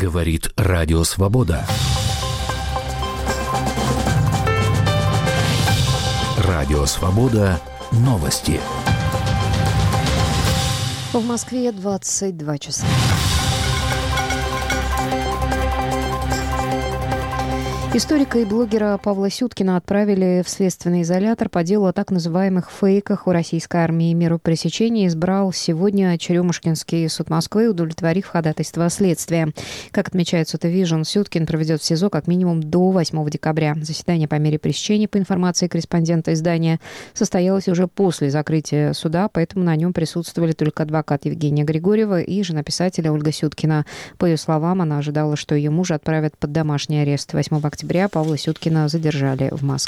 Говорит Радио Свобода. Радио Свобода. Новости. В Москве 22 часа. Историка и блогера Павла Сюткина отправили в следственный изолятор по делу о так называемых фейках у российской армии. Меру пресечения избрал сегодня Черемушкинский суд Москвы, удовлетворив ходатайство следствия. Как отмечает Сутовижн, Сюткин проведет в СИЗО как минимум до 8 декабря. Заседание по мере пресечения, по информации корреспондента издания, состоялось уже после закрытия суда, поэтому на нем присутствовали только адвокат Евгения Григорьева и жена писателя Ольга Сюткина. По ее словам, она ожидала, что ее мужа отправят под домашний арест. 8 октября Павла Сюткина задержали в Москве.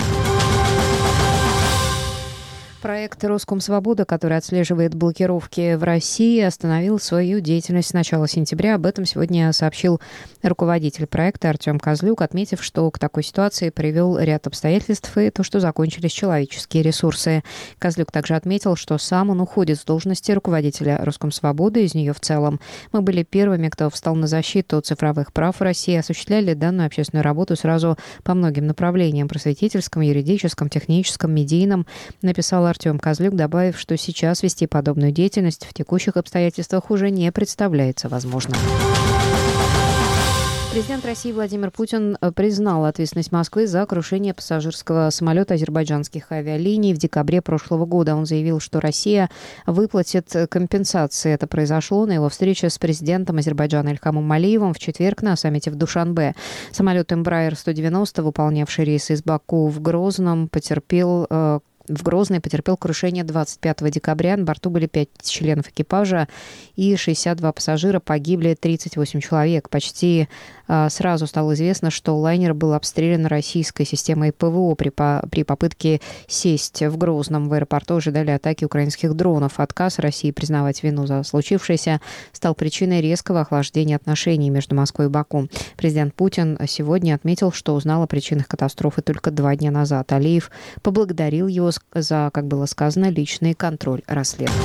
Проект «Роскомсвобода», который отслеживает блокировки в России, остановил свою деятельность с начала сентября. Об этом сегодня сообщил руководитель проекта Артем Козлюк, отметив, что к такой ситуации привел ряд обстоятельств и то, что закончились человеческие ресурсы. Козлюк также отметил, что сам он уходит с должности руководителя «Роскомсвободы», из нее в целом. Мы были первыми, кто встал на защиту цифровых прав в России, осуществляли данную общественную работу сразу по многим направлениям – просветительском, юридическом, техническом, медийном, написал Артем Козлюк, добавив, что сейчас вести подобную деятельность в текущих обстоятельствах уже не представляется возможным. Президент России Владимир Путин признал ответственность Москвы за крушение пассажирского самолета азербайджанских авиалиний в декабре прошлого года. Он заявил, что Россия выплатит компенсации. Это произошло на его встрече с президентом Азербайджана Ильхамом Алиевым в четверг на саммите в Душанбе. Самолет Embraer 190, выполнявший рейсы из Баку в Грозный потерпел крушение 25 декабря. На борту были 5 членов экипажа и 62 пассажира. Погибли 38 человек. Почти сразу стало известно, что лайнер был обстрелян российской системой ПВО. При попытке сесть в Грозном в аэропорту ожидали атаки украинских дронов. Отказ России признавать вину за случившееся стал причиной резкого охлаждения отношений между Москвой и Баку. Президент Путин сегодня отметил, что узнал о причинах катастрофы только 2 дня назад. Алиев поблагодарил его за, как было сказано, личный контроль расследования.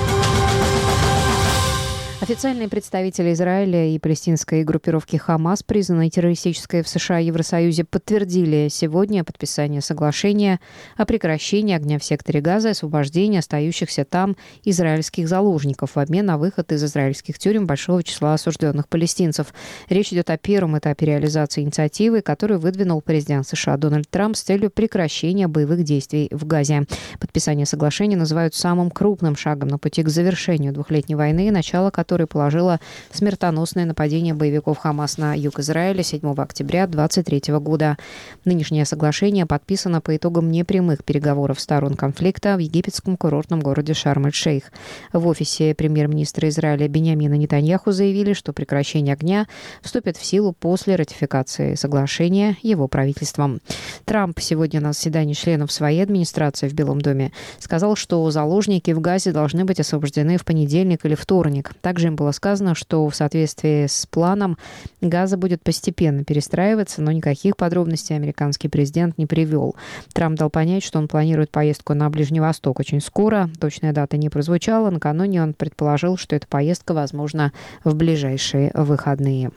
Официальные представители Израиля и палестинской группировки «Хамас», признанной террористической в США и Евросоюзе, подтвердили сегодня подписание соглашения о прекращении огня в секторе Газа и освобождении остающихся там израильских заложников в обмен на выход из израильских тюрем большого числа осужденных палестинцев. Речь идет о первом этапе реализации инициативы, которую выдвинул президент США Дональд Трамп с целью прекращения боевых действий в Газе. Подписание соглашения называют самым крупным шагом на пути к завершению двухлетней войны, начало которой положило смертоносное нападение боевиков Хамас на юг Израиля 7 октября 2023 года. Нынешнее соглашение подписано по итогам непрямых переговоров сторон конфликта в египетском курортном городе Шарм-эль-Шейх. В офисе премьер-министра Израиля Биньямина Нетаньяху заявили, что прекращение огня вступит в силу после ратификации соглашения его правительством. Трамп сегодня на заседании членов своей администрации в Белом доме сказал, что заложники в Газе должны быть освобождены в понедельник или вторник. Также им было сказано, что в соответствии с планом Газа будет постепенно перестраиваться, но никаких подробностей американский президент не привел. Трамп дал понять, что он планирует поездку на Ближний Восток очень скоро. Точная дата не прозвучала. Накануне он предположил, что эта поездка возможна в ближайшие выходные.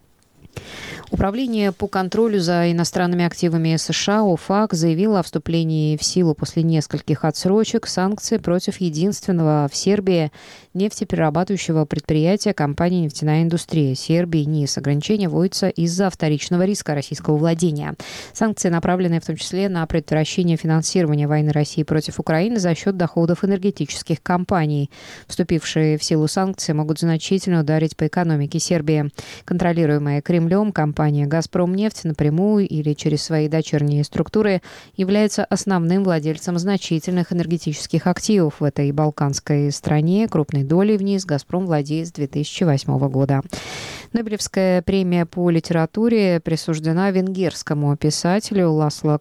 Управление по контролю за иностранными активами США ОФАК заявило о вступлении в силу после нескольких отсрочек санкций против единственного в Сербии нефтеперерабатывающего предприятия компании «Нефтяная индустрия» Сербии НИС. Ограничения вводятся из-за вторичного риска российского владения. Санкции направлены в том числе на предотвращение финансирования войны России против Украины за счет доходов энергетических компаний. Вступившие в силу санкции могут значительно ударить по экономике Сербии. Контролируемая Кремлем компания «Газпромнефть» напрямую или через свои дочерние структуры является основным владельцем значительных энергетических активов в этой балканской стране. Крупной долей в НИС «Газпром» владеет с 2008 года. Нобелевская премия по литературе присуждена венгерскому писателю Ласло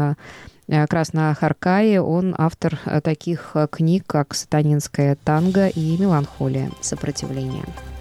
Краснохаркае. Он автор таких книг, как «Сатанинское танго» и «Меланхолия. Сопротивление».